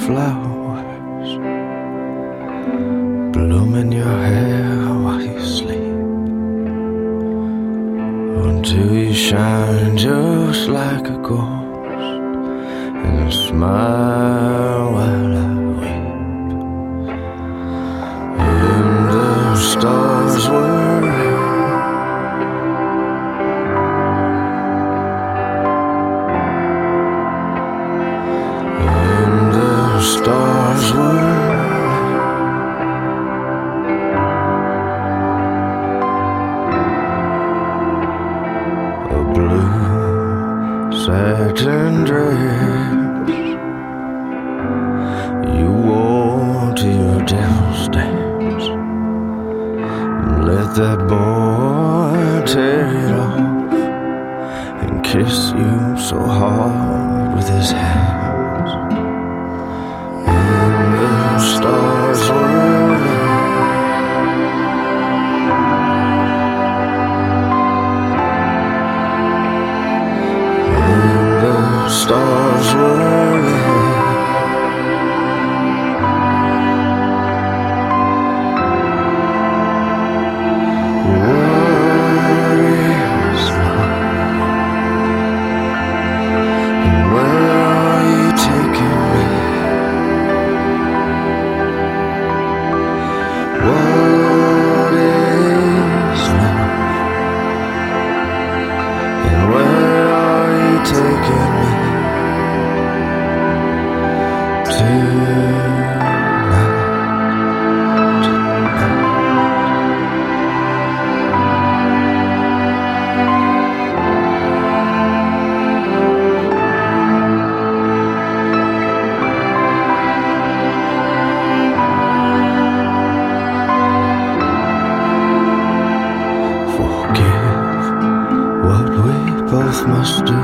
flowers bloom in your hair while you sleep, until you shine just like a ghost and smile while I weep. And the stars were stars were a blue satin dress you wore to your devil's dance, and let that boy tear it off and kiss you so hard with his hands. Stars were and the stars were what is love, and where are you taking me? What is love, and where are you taking me tonight? What we both must do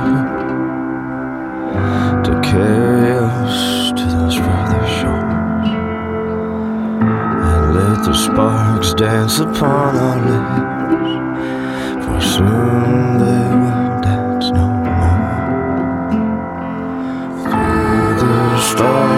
to carry us to those further shores, and let the sparks dance upon our lips, for soon they will dance no more. Through the stars